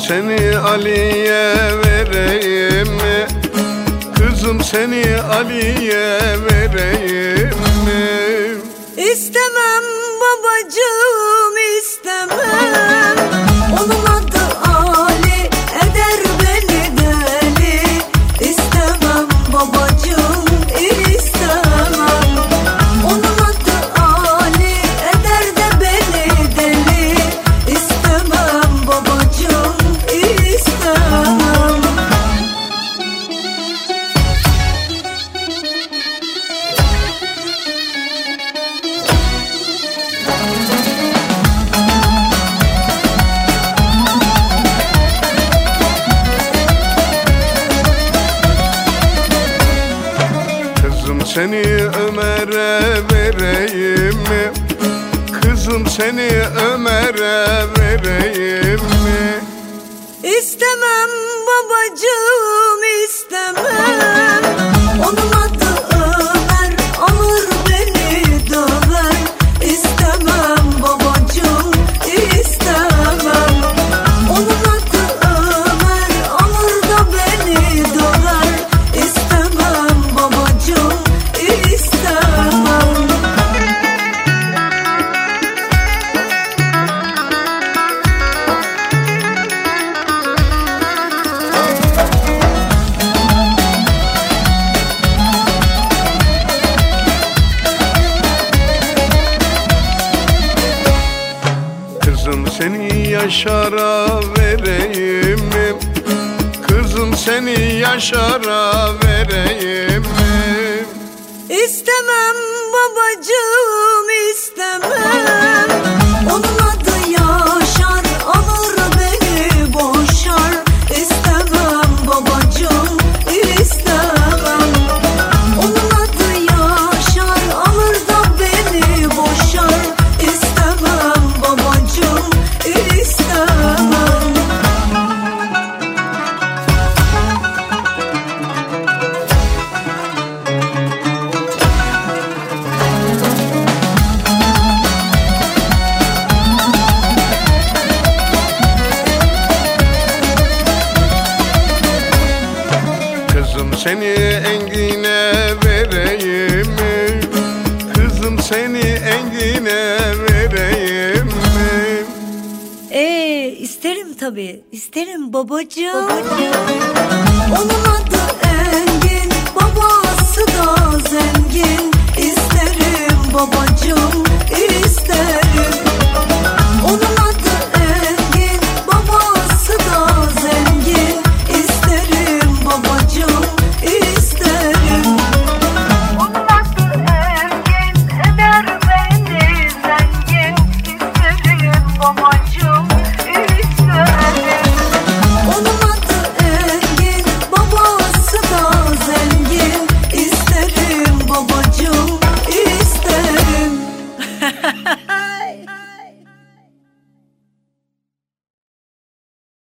seni Ali'ye vereyim mi? Kızım seni Ali'ye vereyim mi? İstemem babacığım, istemem. Onun adı Ali, eder beni deli. İstemem babacığım, istemem. Onun adı Ali, eder de beni deli. İstemem babacığım, istemem. Seni Ömer'e vereyim mi? Kızım seni Ömer'e vereyim mi? İstemem babacığım, istemem. Onun adı Ömer, alır beni döver. İstemem babacığım, istemem. Onun adı Ömer, alır da beni döver. İstemem babacığım, istemem. Kızım seni Yaşar'a vereyim mi? Kızım seni Yaşar'a vereyim mi? İstemem babacığım, istemem. Onun adı Yaşar, alır beni boşar. İstemem babacığım, istemem. Onun adı Yaşar, alır da beni boşar. İstemem babacığım, istemem. Kızım seni Engin'e vereyim mi? Kızım seni Engin'e vereyim mi? İsterim tabii, isterim babacığım. Onun adı Engin, babası da zengin. İsterim babacığım, isterim.